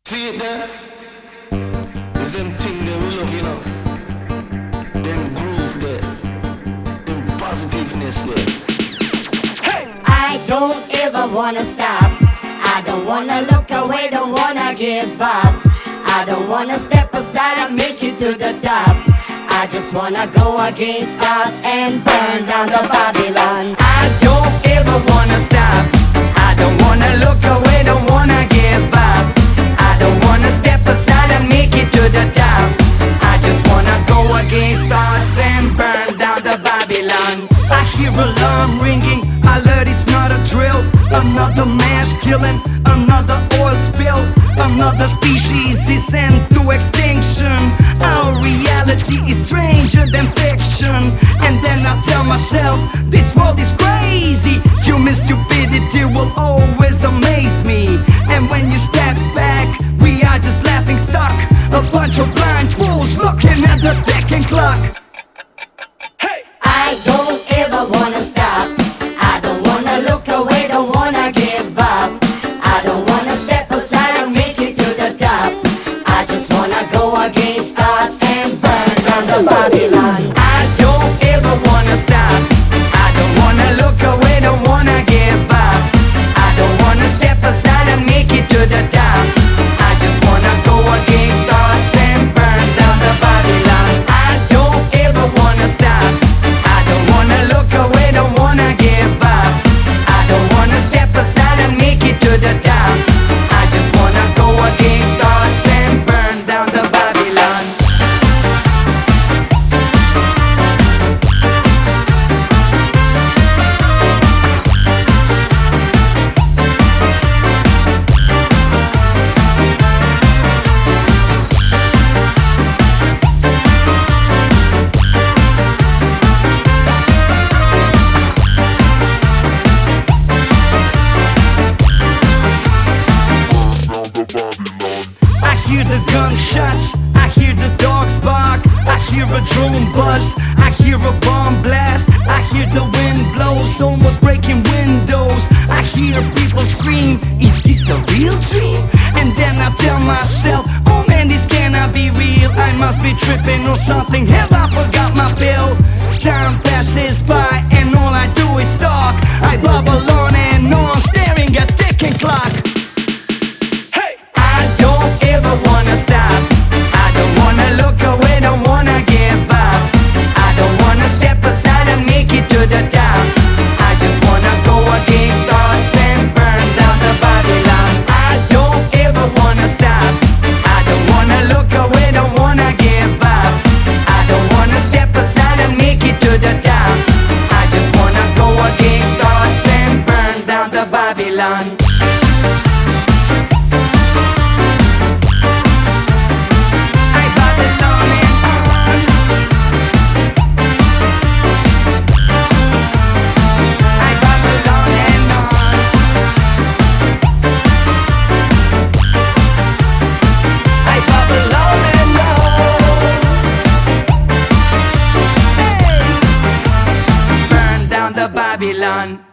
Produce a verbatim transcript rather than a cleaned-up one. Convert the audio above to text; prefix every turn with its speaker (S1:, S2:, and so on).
S1: See it there? It's them thing that we love, you know. Them groove there. Them positiveness there.
S2: Hey! I don't ever wanna stop. I don't wanna look away, don't wanna give up. I don't wanna step aside and make it to the top. I just wanna go against odds and burn down the Babylon.
S3: I don't ever wanna stop. I don't wanna look away, don't wanna give up. I don't wanna step aside and make it to the top. I just wanna go against odds and burn down the Babylon. I hear alarm ringing, alert, it's not a drill. Another mass killing, another oil spill. Another species is sent to extinction. Our reality is stranger than fiction. And then I tell myself, this world is crazy. Human stupidity will always amaze me. And when you step back, we are just laughing stock. A bunch of blind fools looking at the ticking clock. Hey!
S2: I don't ever wanna stop. I don't wanna look away, don't wanna give up. I don't wanna step aside and make it to the top. I just wanna go against odds and burn down the Babylon.
S3: I don't ever wanna stop. I don't wanna look away, don't wanna give up. I don't wanna step aside and make it to the top. I just wanna go against odds and burn down the Babylon. I don't ever wanna stop. I don't wanna look away, don't wanna give up. I don't wanna step aside and make it to the top. I just wanna go against odds and burn down the Babylon. I hear the gunshots, I hear the dogs bark, I hear a drone buzz, I hear a bomb blast, I hear the wind blows, almost breaking windows. I hear people scream, is this a real dream? And then I tell myself, oh man, this cannot be real. I must be tripping or something, have I forgot my bill? Time passes by and all I do is talk. I bubble on and on, staring at ticking clock. I don't ever wanna stop. I don't wanna look away, don't wanna give up. I don't wanna step aside and make it to the top. I just wanna go against odds and burn down the Babylon. I don't ever wanna stop. I don't wanna look away, don't wanna give up. I don't wanna step aside and make it to the top. I just wanna go against odds and burn down the Babylon. Babylon.